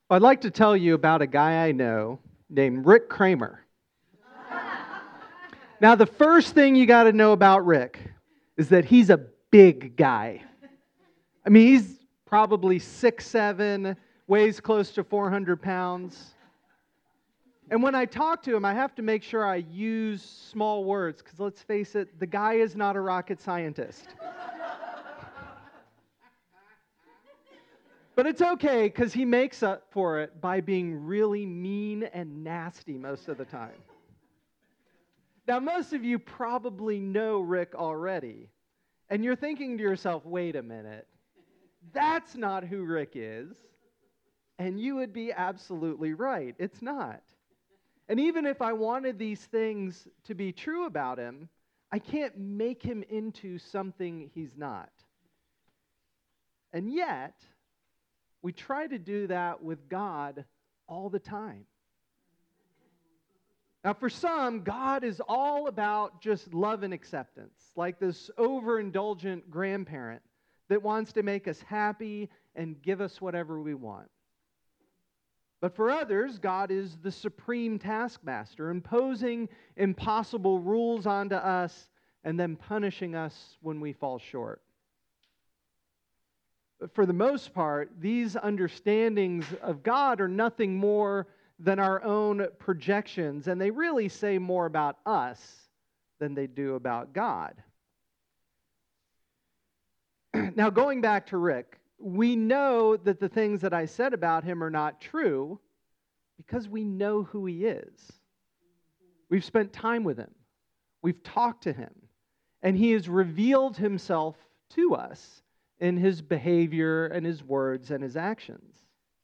I'd like to tell you about a guy I know named Rick Kramer. Now, the first thing you got to know about Rick is that he's a big guy. I mean, he's probably 6'7", weighs close to 400 pounds. And when I talk to him, I have to make sure I use small words, because let's face it, the guy is not a rocket scientist. But it's okay, because he makes up for it by being really mean and nasty most of the time. Now, most of you probably know Rick already, and you're thinking to yourself, wait a minute, that's not who Rick is. And you would be absolutely right, it's not. And even if I wanted these things to be true about him, I can't make him into something he's not. And yet, we try to do that with God all the time. Now, for some, God is all about just love and acceptance, like this overindulgent grandparent that wants to make us happy and give us whatever we want. But for others, God is the supreme taskmaster, imposing impossible rules onto us and then punishing us when we fall short. But for the most part, these understandings of God are nothing more than our own projections, and they really say more about us than they do about God. Now, going back to Rick, we know that the things that I said about him are not true because we know who he is. We've spent time with him. We've talked to him. And he has revealed himself to us in his behavior and his words and his actions.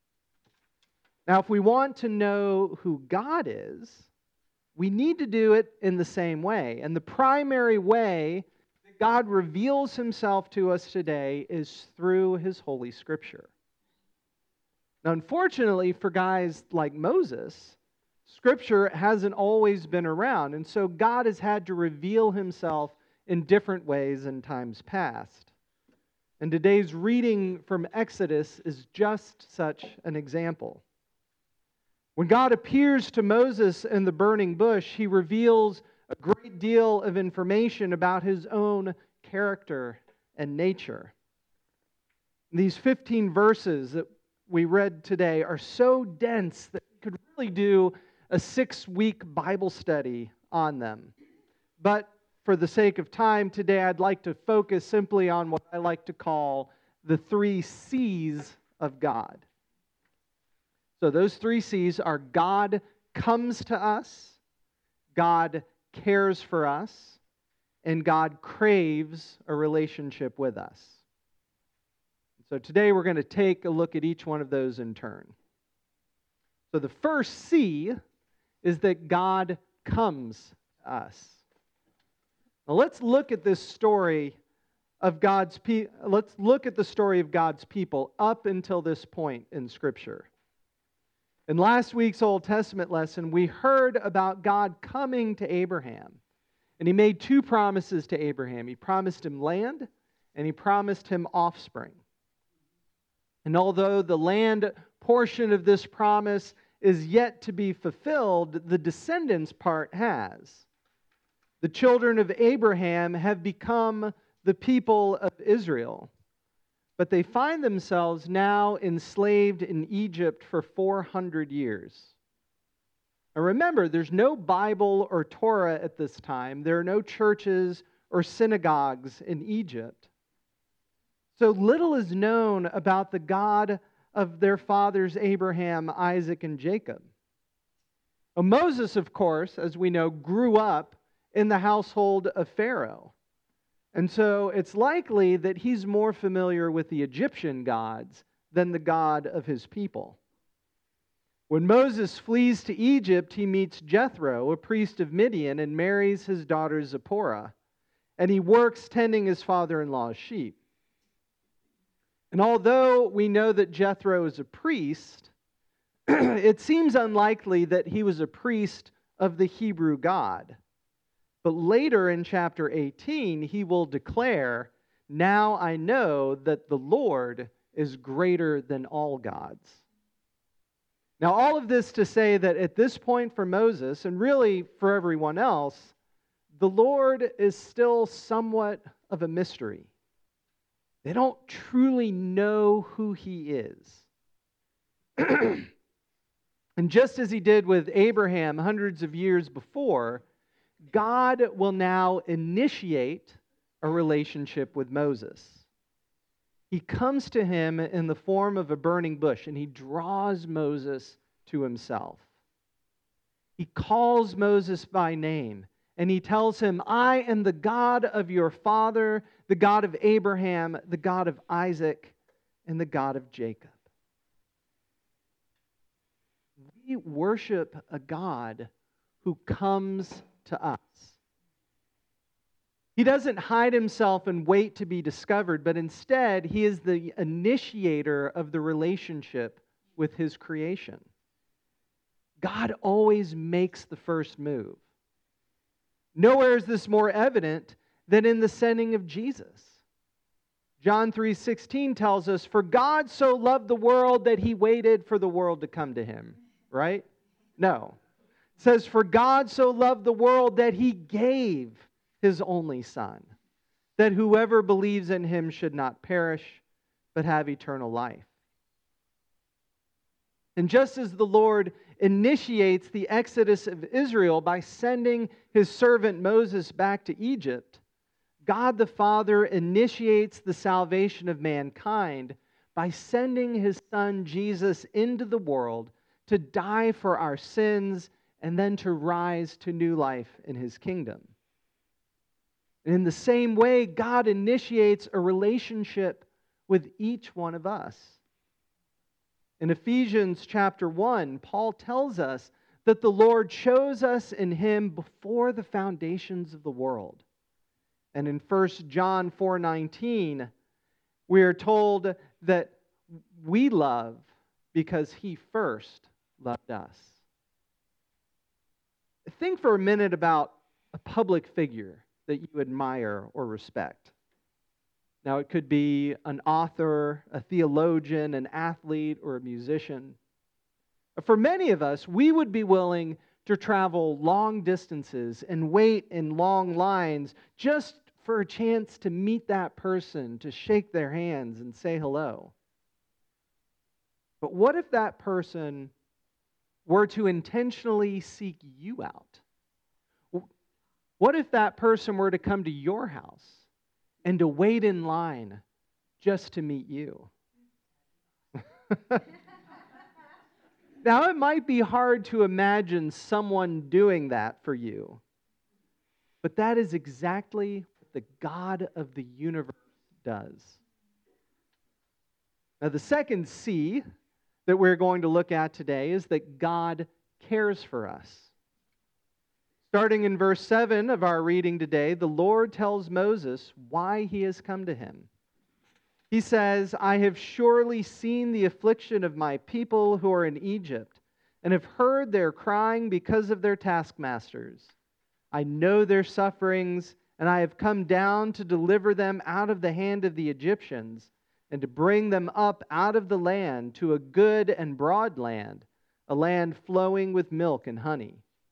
Now, if we want to know who God is, we need to do it in the same way. And the primary way that God reveals himself to us today is through his Holy Scripture. Now, unfortunately, for guys like Moses, Scripture hasn't always been around. And so God has had to reveal himself in different ways in times past. And today's reading from Exodus is just such an example. When God appears to Moses in the burning bush, he reveals a great deal of information about his own character and nature. These 15 verses that we read today are so dense that we could really do a 6-week Bible study on them. But for the sake of time today, I'd like to focus simply on what I like to call the 3 C's of God. So those 3 C's are God comes to us, God cares for us, and God craves a relationship with us. So today we're going to take a look at each one of those in turn. So the first C is that God comes to us. Now let's look at this story of let's look at the story of God's people up until this point in Scripture. In last week's Old Testament lesson, we heard about God coming to Abraham. And he made 2 promises to Abraham. He promised him land, and he promised him offspring. And although the land portion of this promise is yet to be fulfilled, the descendants part has. The children of Abraham have become the people of Israel. But they find themselves now enslaved in Egypt for 400 years. Now remember, there's no Bible or Torah at this time. There are no churches or synagogues in Egypt. So little is known about the God of their fathers Abraham, Isaac, and Jacob. Well, Moses, of course, as we know, grew up in the household of Pharaoh. And so it's likely that he's more familiar with the Egyptian gods than the God of his people. When Moses flees to Egypt, he meets Jethro, a priest of Midian, and marries his daughter Zipporah. And he works tending his father-in-law's sheep. And although we know that Jethro is a priest, it seems unlikely that he was a priest of the Hebrew God. But later in chapter 18, he will declare, "Now I know that the Lord is greater than all gods." Now, all of this to say that at this point for Moses, and really for everyone else, the Lord is still somewhat of a mystery. They don't truly know who He is. And just as He did with Abraham hundreds of years before, God will now initiate a relationship with Moses. He comes to him in the form of a burning bush, and he draws Moses to himself. He calls Moses by name, and he tells him, I am the God of your father, the God of Abraham, the God of Isaac, and the God of Jacob. We worship a God who comes to us. He doesn't hide himself and wait to be discovered, but instead, he is the initiator of the relationship with his creation. God always makes the first move. Nowhere is this more evident than in the sending of Jesus. John 3:16 tells us, for God so loved the world that he waited for the world to come to him. Right? No. It says, for God so loved the world that he gave his only Son, that whoever believes in him should not perish, but have eternal life. And just as the Lord initiates the exodus of Israel by sending his servant Moses back to Egypt, God the Father initiates the salvation of mankind by sending his Son Jesus into the world to die for our sins and then to rise to new life in his kingdom. And in the same way, God initiates a relationship with each one of us. In Ephesians chapter 1, Paul tells us that the Lord chose us in him before the foundations of the world. And in 1 John 4:19, we are told that we love because he first loved us. Think for a minute about a public figure that you admire or respect. Now, it could be an author, a theologian, an athlete, or a musician. For many of us, we would be willing to travel long distances and wait in long lines just for a chance to meet that person, to shake their hands and say hello. But what if that person were to intentionally seek you out? What if that person were to come to your house and to wait in line just to meet you? Now, it might be hard to imagine someone doing that for you, but that is exactly what the God of the universe does. Now, the second C that we're going to look at today is that God cares for us. Starting in verse 7 of our reading today, the Lord tells Moses why he has come to him. He says, I have surely seen the affliction of my people who are in Egypt, and have heard their crying because of their taskmasters. I know their sufferings, and I have come down to deliver them out of the hand of the Egyptians, and to bring them up out of the land to a good and broad land, a land flowing with milk and honey.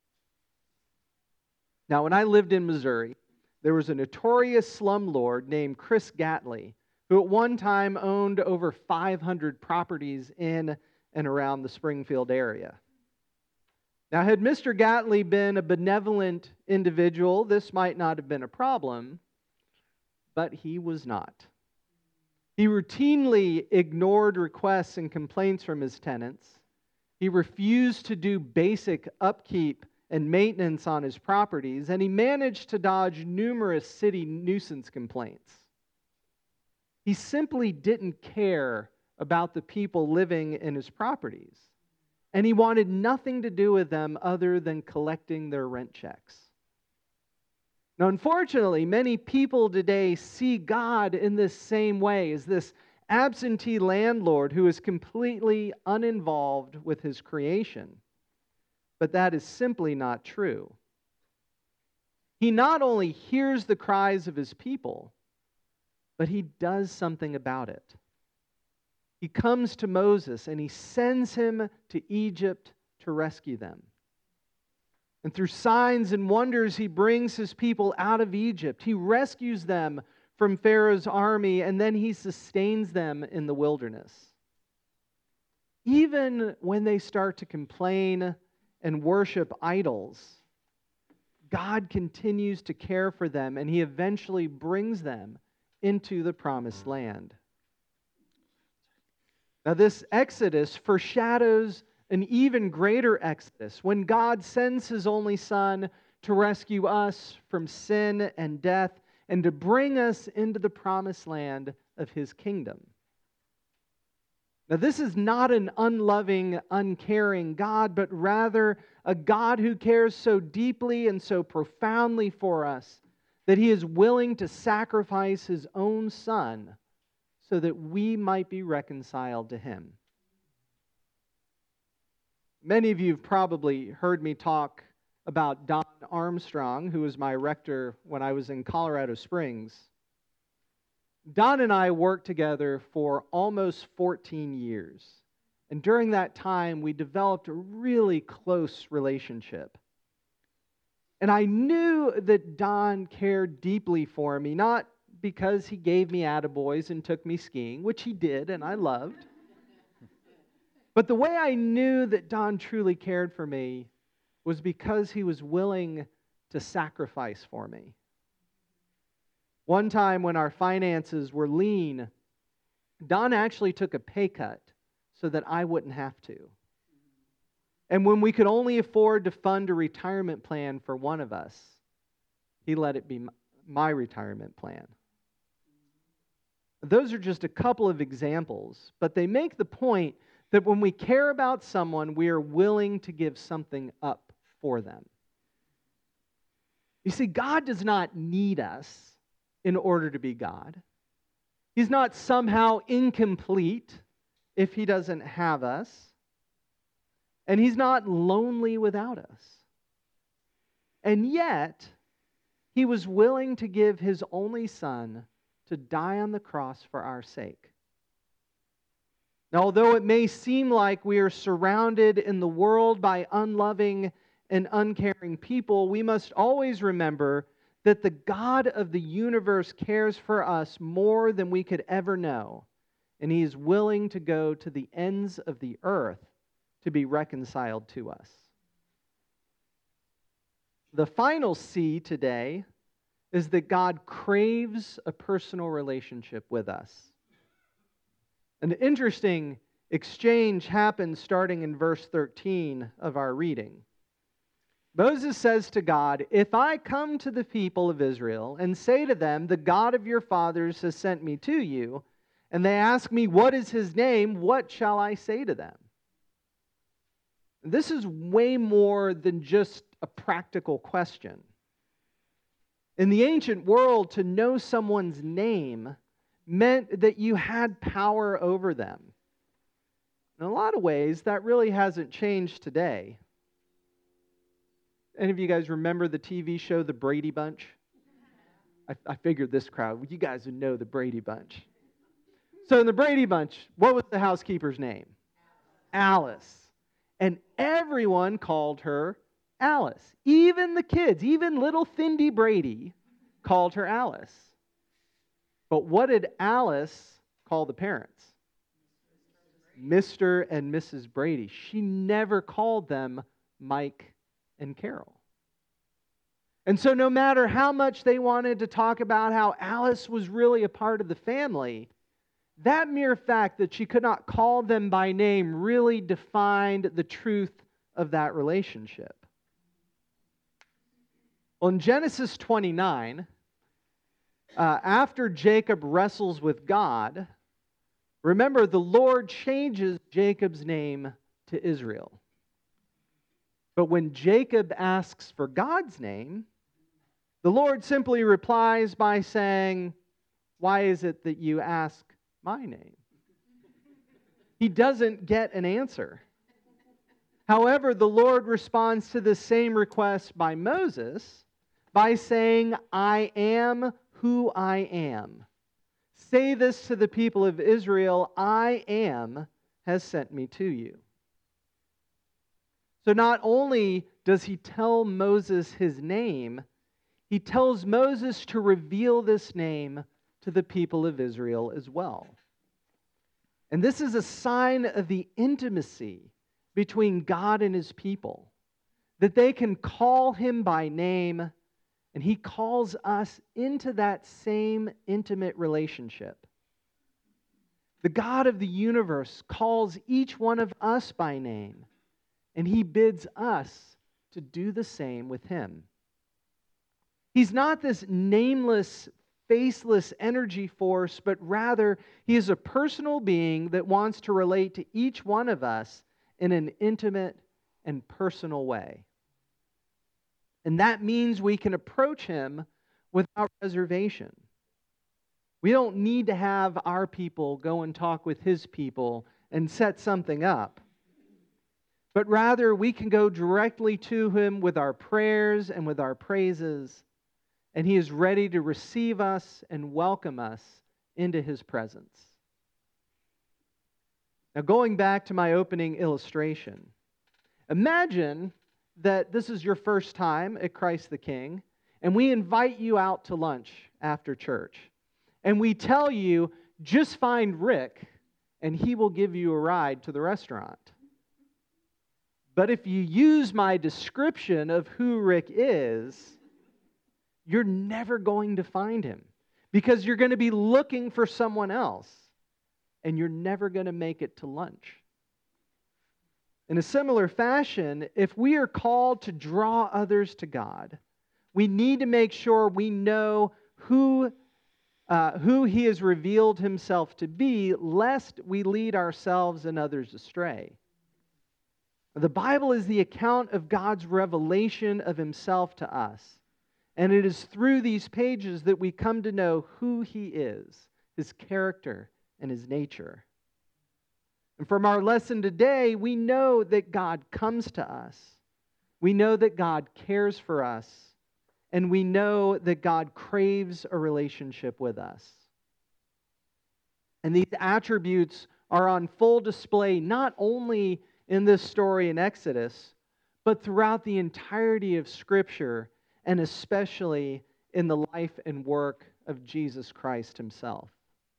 Now, when I lived in Missouri, there was a notorious slumlord named Chris Gatley, who at one time owned over 500 properties in and around the Springfield area. Now, had Mr. Gatley been a benevolent individual, this might not have been a problem, but he was not. He routinely ignored requests and complaints from his tenants. He refused to do basic upkeep and maintenance on his properties, and he managed to dodge numerous city nuisance complaints. He simply didn't care about the people living in his properties, and he wanted nothing to do with them other than collecting their rent checks. Now, unfortunately, many people today see God in this same way, as this absentee landlord who is completely uninvolved with his creation. But that is simply not true. He not only hears the cries of his people, but he does something about it. he comes to Moses and he sends him to Egypt to rescue them. And through signs and wonders, he brings his people out of Egypt. He rescues them from Pharaoh's army, and then he sustains them in the wilderness. Even when they start to complain and worship idols, God continues to care for them, and he eventually brings them into the promised land. Now, this Exodus foreshadows an even greater Exodus when God sends his only Son to rescue us from sin and death and to bring us into the promised land of his kingdom. Now, this is not an unloving, uncaring God, but rather a God who cares so deeply and so profoundly for us that he is willing to sacrifice his own Son so that we might be reconciled to him. Many of you have probably heard me talk about Don Armstrong, who was my rector when I was in Colorado Springs. Don and I worked together for almost 14 years. And during that time, we developed a really close relationship. And I knew that Don cared deeply for me, not because he gave me attaboys and took me skiing, which he did and I loved. But the way I knew that Don truly cared for me was because he was willing to sacrifice for me. One time when our finances were lean, Don actually took a pay cut so that I wouldn't have to. And when we could only afford to fund a retirement plan for one of us, he let it be my retirement plan. Those are just a couple of examples, but they make the point that when we care about someone, we are willing to give something up for them. You see, God does not need us in order to be God. He's not somehow incomplete if he doesn't have us. And he's not lonely without us. And yet, he was willing to give his only Son to die on the cross for our sake. Now, although it may seem like we are surrounded in the world by unloving and uncaring people, we must always remember that the God of the universe cares for us more than we could ever know, and he is willing to go to the ends of the earth to be reconciled to us. The final C today is that God craves a personal relationship with us. An interesting exchange happens starting in verse 13 of our reading. Moses says to God, "If I come to the people of Israel and say to them, 'The God of your fathers has sent me to you,' and they ask me, 'What is his name?' what shall I say to them?" This is way more than just a practical question. In the ancient world, to know someone's name meant that you had power over them. In a lot of ways, that really hasn't changed today. Any of you guys remember the TV show The Brady Bunch? I figured this crowd, you guys would know The Brady Bunch. So in The Brady Bunch, what was the housekeeper's name? Alice. And everyone called her Alice. Even the kids, even little Cindy Brady called her Alice. But what did Alice call the parents? Mr. and Mrs. Brady. She never called them Mike and Carol. And so no matter how much they wanted to talk about how Alice was really a part of the family, that mere fact that she could not call them by name really defined the truth of that relationship. Well, in Genesis 29, after Jacob wrestles with God, remember the Lord changes Jacob's name to Israel. But when Jacob asks for God's name, the Lord simply replies by saying, "Why is it that you ask my name?" He doesn't get an answer. However, the Lord responds to the same request by Moses by saying, "I am who I am," Say this to the people of Israel, I am has sent me to you. So not only does he tell Moses his name, he tells Moses to reveal this name to the people of Israel as well. And this is a sign of the intimacy between God and his people, that they can call him by name, and he calls us into that same intimate relationship. The God of the universe calls each one of us by name, and he bids us to do the same with him. He's not this nameless, faceless energy force, but rather he is a personal being that wants to relate to each one of us in an intimate and personal way. And that means we can approach him without reservation. We don't need to have our people go and talk with his people and set something up. But rather, we can go directly to him with our prayers and with our praises, and he is ready to receive us and welcome us into his presence. Now, going back to my opening illustration, imagine that this is your first time at Christ the King, and we invite you out to lunch after church. And we tell you, just find Rick, and he will give you a ride to the restaurant. But if you use my description of who Rick is, you're never going to find him, because you're going to be looking for someone else, and you're never going to make it to lunch. In a similar fashion, if we are called to draw others to God, we need to make sure we know who he has revealed himself to be, lest we lead ourselves and others astray. The Bible is the account of God's revelation of himself to us. And it is through these pages that we come to know who he is, his character, and his nature. And from our lesson today, we know that God comes to us. We know that God cares for us. And we know that God craves a relationship with us. And these attributes are on full display not only in this story in Exodus, but throughout the entirety of Scripture, and especially in the life and work of Jesus Christ himself.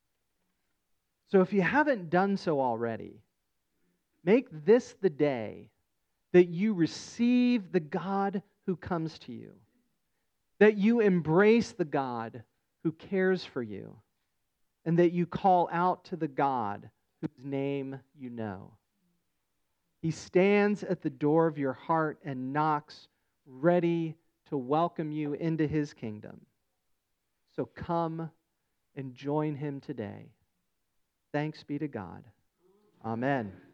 So if you haven't done so already, make this the day that you receive the God who comes to you, that you embrace the God who cares for you, and that you call out to the God whose name you know. He stands at the door of your heart and knocks, ready to welcome you into his kingdom. So come and join him today. Thanks be to God. Amen.